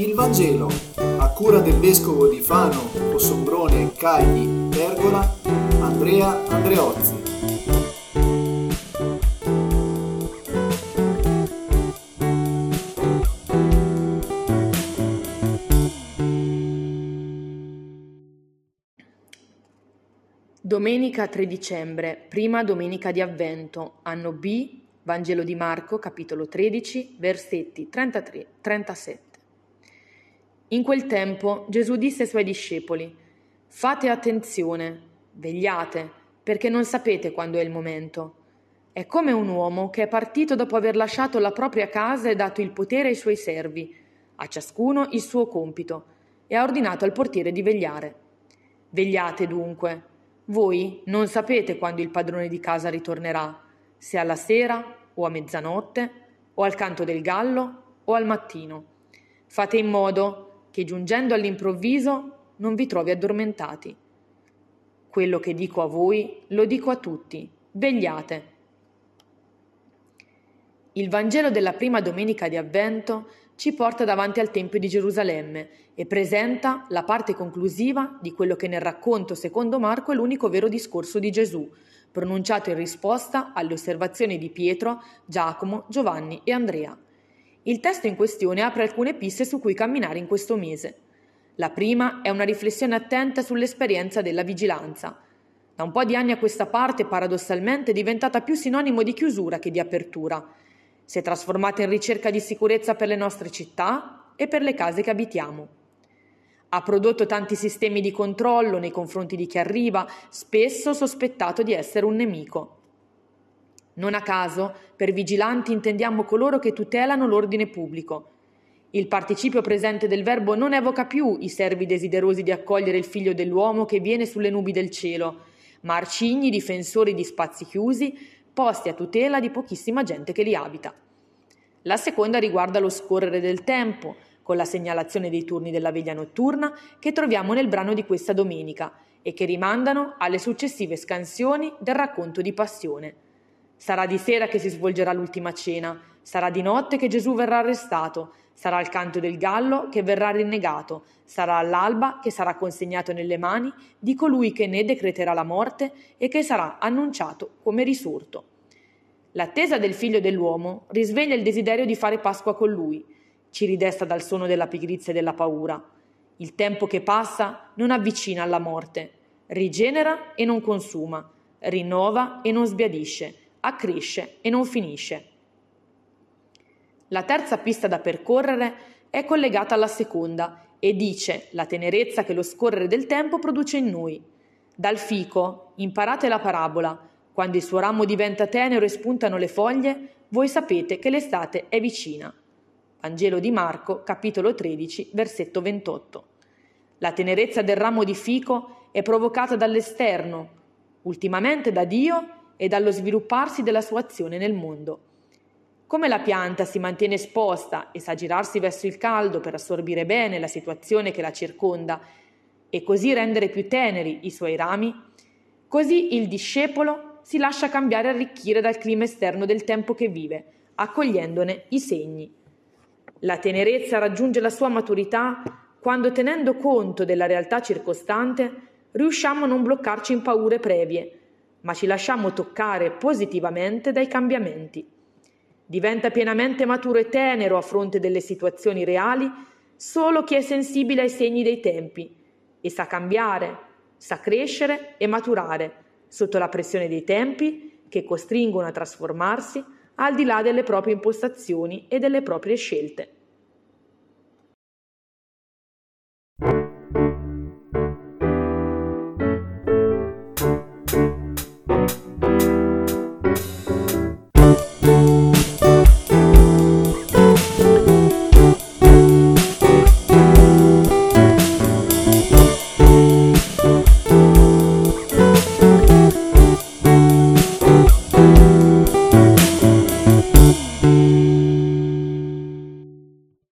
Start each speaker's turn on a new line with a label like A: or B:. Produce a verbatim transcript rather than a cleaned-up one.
A: Il Vangelo, a cura del vescovo di Fano, Fossombrone, Cagli, Pergola, Andrea Andreozzi.
B: Domenica tre dicembre, prima domenica di Avvento, anno B, Vangelo di Marco, capitolo tredici, versetti trentatré trentasette. In quel tempo Gesù disse ai suoi discepoli: «Fate attenzione, vegliate, perché non sapete quando è il momento. È come un uomo che è partito dopo aver lasciato la propria casa e dato il potere ai suoi servi, a ciascuno il suo compito, e ha ordinato al portiere di vegliare. Vegliate dunque. Voi non sapete quando il padrone di casa ritornerà, se alla sera o a mezzanotte o al canto del gallo o al mattino. Fate in modo che giungendo all'improvviso non vi trovi addormentati. Quello che dico a voi lo dico a tutti: vegliate». Il Vangelo della prima domenica di Avvento ci porta davanti al Tempio di Gerusalemme e presenta la parte conclusiva di quello che nel racconto secondo Marco è l'unico vero discorso di Gesù, pronunciato in risposta alle osservazioni di Pietro, Giacomo, Giovanni e Andrea. Il testo in questione apre alcune piste su cui camminare in questo mese. La prima è una riflessione attenta sull'esperienza della vigilanza. Da un po' di anni a questa parte, paradossalmente, è diventata più sinonimo di chiusura che di apertura. Si è trasformata in ricerca di sicurezza per le nostre città e per le case che abitiamo. Ha prodotto tanti sistemi di controllo nei confronti di chi arriva, spesso sospettato di essere un nemico. Non a caso, per vigilanti intendiamo coloro che tutelano l'ordine pubblico. Il participio presente del verbo non evoca più i servi desiderosi di accogliere il figlio dell'uomo che viene sulle nubi del cielo, ma arcigni difensori di spazi chiusi, posti a tutela di pochissima gente che li abita. La seconda riguarda lo scorrere del tempo, con la segnalazione dei turni della veglia notturna che troviamo nel brano di questa domenica e che rimandano alle successive scansioni del racconto di Passione. Sarà di sera che si svolgerà l'ultima cena, sarà di notte che Gesù verrà arrestato, sarà il canto del gallo che verrà rinnegato, sarà all'alba che sarà consegnato nelle mani di colui che ne decreterà la morte e che sarà annunciato come risorto. L'attesa del figlio dell'uomo risveglia il desiderio di fare Pasqua con lui, ci ridesta dal sonno della pigrizia e della paura. Il tempo che passa non avvicina alla morte, rigenera e non consuma, rinnova e non sbiadisce, accresce e non finisce. La terza pista da percorrere è collegata alla seconda e dice la tenerezza che lo scorrere del tempo produce in noi. Dal fico imparate la parabola: quando il suo ramo diventa tenero e spuntano le foglie, voi sapete che l'estate è vicina. Vangelo di Marco, capitolo tredici, versetto ventotto. La tenerezza del ramo di fico è provocata dall'esterno, ultimamente da Dio e dallo svilupparsi della sua azione nel mondo. Come la pianta si mantiene esposta e sa girarsi verso il caldo per assorbire bene la situazione che la circonda e così rendere più teneri i suoi rami, così il discepolo si lascia cambiare e arricchire dal clima esterno del tempo che vive, accogliendone i segni. La tenerezza raggiunge la sua maturità quando, tenendo conto della realtà circostante, riusciamo a non bloccarci in paure previe, ma ci lasciamo toccare positivamente dai cambiamenti. Diventa pienamente maturo e tenero a fronte delle situazioni reali solo chi è sensibile ai segni dei tempi e sa cambiare, sa crescere e maturare sotto la pressione dei tempi che costringono a trasformarsi al di là delle proprie impostazioni e delle proprie scelte.